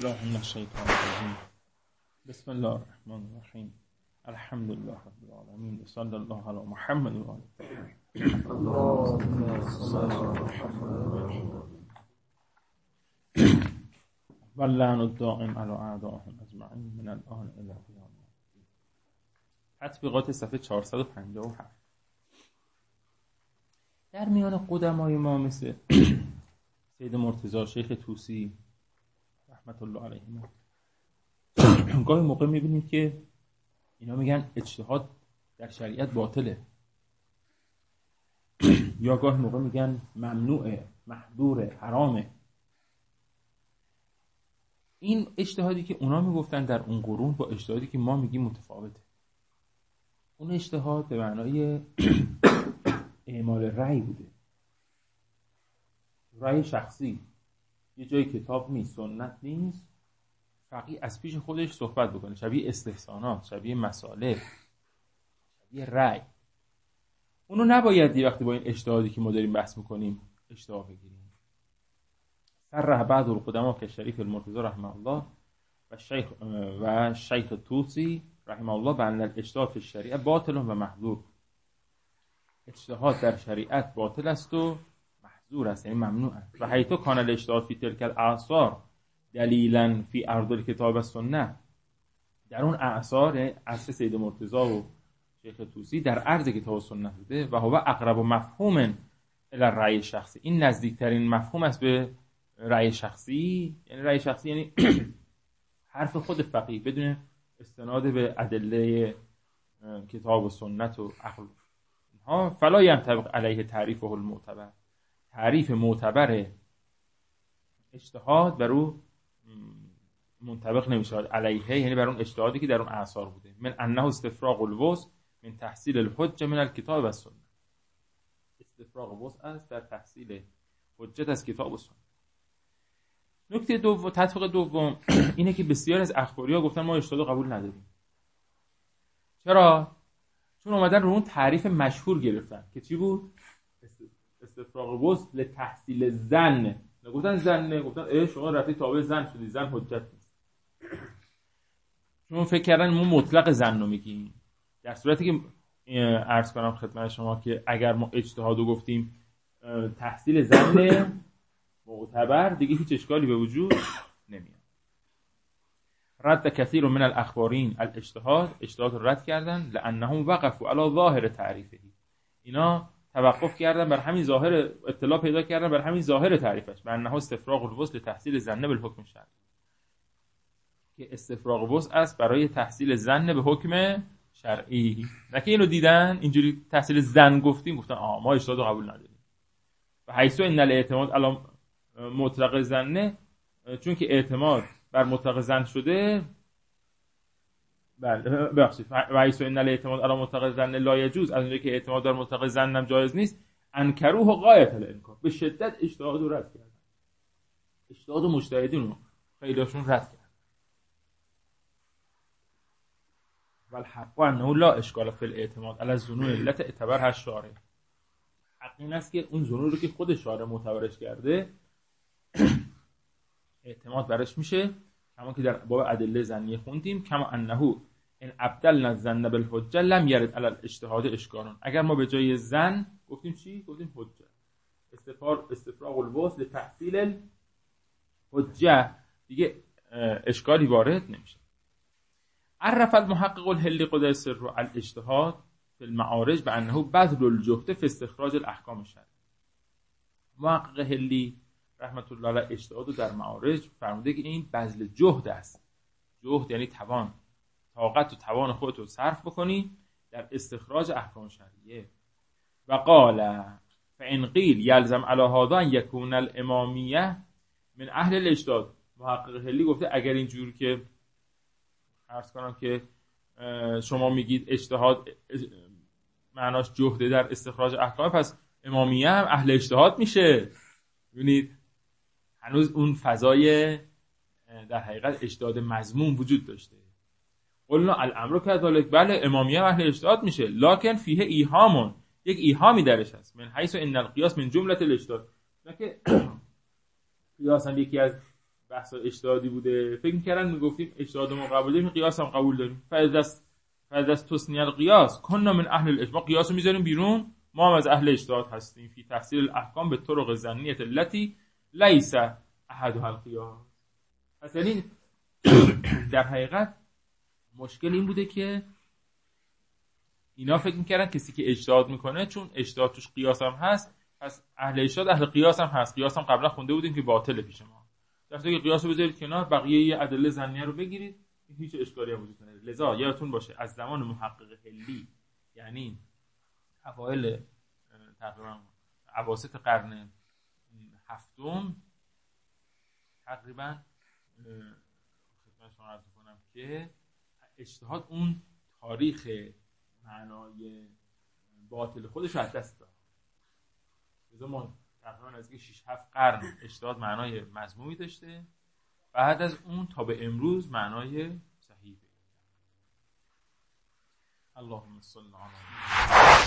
بالله من الشیطان الرجیم. بسم الله الرحمن الرحیم. الحمد لله رب العالمین و صلی الله علی محمد و آله و اللعن الدائم علی اعدائهم اجمعین من الان الی قیام الدین. تطبیقات صفحه 457. در میان قدمای ما مثل سید مرتضی، شیخ طوسی رحمت الله علیهم، گاهی موقع میبینید که اینا میگن اجتهاد در شریعت باطله، یا گاهی موقع میگن ممنوعه، محظوره، حرامه. این اجتهادی که اونا میگفتن در اون قرون با اجتهادی که ما میگیم متفاوته. اون اجتهاد به معنای اعمال رأی بوده، رأی شخصی. یه جای کتاب نیست، سنت نیست، فقیه از پیش خودش صحبت بکنه، شبیه استحسانات، شبیه مسائل، شبیه رأی. اونو نباید یه وقتی با این اجتهادی که ما داریم بحث میکنیم اشتباه بگیریم. صرح بعض القدما که شریف المرتضی رحمه الله و شیخ طوسی رحمه الله بأن الاجتهاد فی الشریعه باطل و محظور. اجتهاد در شریعت باطل است و محظور است، یعنی ممنوع است. و حیث کان الاجتهاد فی تلک الاعصار دلیلا فی عرض الکتاب و سنت، در اون اعصار عصر سید مرتضی و شیخ طوسی در عرض کتاب و سنت بوده. و هو اقرب مفهوم الی الرأی شخصی، این نزدیکترین مفهوم است به رأی شخصی. یعنی رأی شخصی یعنی حرف خود فقیه بدون استناد به ادله کتاب و سنت و عقل. فلا ينطبق علیه تعریفه المعتبر، تعریف معتبر اجتهاد بر او منطبق نمیشه. علیه یعنی بر اون اجتهادی که در اون اعصار بوده. من انه استفراغ الوسع من تحصیل الحجه من الکتاب و سنت. استفراغ وسع است در تحصیل حجت از کتاب و سنت. نکته دوم، تطبیق دوم اینه که بسیار از اخباریا گفتن ما اجتهاد قبول نداریم. چرا؟ چون اومدن رو اون تعریف مشهور گرفتن که چی بود؟ استفراغ وسع لتحصیل ظن. نگفتن ظن، گفتن شما رفتی تابع ظن شدی، ظن حجت نیست. چون فکر کردن ما مطلق ظن رو میگیم، در صورتی که عرض کنم خدمت شما که اگر ما اجتهادو گفتیم تحصیل ظن معتبر، دیگه هیچ اشکالی به وجود نمیاد. رد کثیر من الاخبارین الاجتهاد، اجتهاد رو رد کردن، لانهم وقفوا علی ظاهر تعریفه. اینا توقف کردن بر همین ظاهر، اطلاع پیدا کردن بر همین ظاهر تعریفش، به انه استفراغ الوسع تحصیل ظن بالحکم شرعی، که استفراغ وسع است برای تحصیل ظن به حکم شرعی. نه که اینو دیدن اینجوری تحصیل ظن گفتیم، گفتن ما اجتهاد قبول نداریم. و حیث ان الاعتماد علی مطلق ظن، چون که اعتماد بر مطلق ظن شده، بله ببخشید، و حیث ان الاعتماد علی مطلق ظن لا یجوز، از اونجایی که اعتماد بر مطلق ظن هم جایز نیست، انکروه غایت الانکار، به شدت اجتهاد رو رد کردن. اجتهاد مجتهدین رو خیلیشون رد کردن. والحق انه لا اشکال فی الاعتماد علی الظنون التي اعتبرها الشارع. حق این است که اون ظنون رو که خود شارع معتبرش کرده اعتماد برش میشه، کما که در باب ادله ظنیه خوندیم، کما انه ان ابدلنا الظن بالحجه لم يرد علی الاجتهاد اشکال. اگر ما به جای ظن گفتیم چی؟ گفتیم حجه. استفراغ الوسع لتحصیل الحجه، دیگه اشکالی وارد نمیشه. عرف المحقق الحلی قدس سر الاجتهاد فی المعارج بانه بذل الجهد فی استخراج الاحکام الشرعیه. محقق حلی رحمت الله علیه اجتهاد رو در معارج فرموده که این بذل جهد است. جهد یعنی توان، طاقت و توان خودت رو صرف بکنی در استخراج احکام شرعیه. و قال فان قیل یلزم علی هذا ان یکون الامامیه من اهل الاجتهاد. محقق حلی گفته اگر اینجور که عرض کنم که شما میگید اجتهاد معناش جهده در استخراج احکام، پس امامیه هم اهل اجتهاد میشه. ببینید هنوز اون فضای در حقیقت اجتهاد مذموم وجود داشته. قلنا الامر کذالک، بله امامیه هم اهل اجتهاد میشه، لکن فیه ایهامون، یک ایهامی درش هست. من حیث ان القیاس من جمله الاجتهاد، نه که قیاس هم یکی از بحث اجتهادی بوده فکر می‌کردن میگفتیم اجتهاد ما قبول داریم قیاس هم قبول داریم. فاز تسنیه القیاس کنا من اهل الاجماع، قیاسو میذاریم بیرون، ما هم از اهل اجتهاد هستیم. فی تفسیر الاحکام به طرق ظنیه التي لیس احدها القیاس. پس یعنی در حقیقت مشکل این بوده که اینا فکر میکردن کسی که اجتهاد میکنه چون اجتهاد توش قیاس هم هست پس اهل اجتهاد اهل قیاس هم هست. قیاس هم قبلا خونده بودیم که باطله پیش ما. در صورتی که قیاسو بذارید کنار، بقیه ادله ظنیه رو بگیرید، هیچ اشکالی هم وجود نداره. لذا یادتون باشه از زمان محقق حلی، یعنی اوایل تقریبا اواسط قرن هفتم تقریبا خدمتتون عرض کنم که اجتهاد اون تاریخ معنای باطل خودش رو از دست داد. لذا ما تقریبا از 6-7 قرن اجتهاد معنای مذمومی داشته، بعد از اون تا به امروز معنای صحیح. اللهم صل علی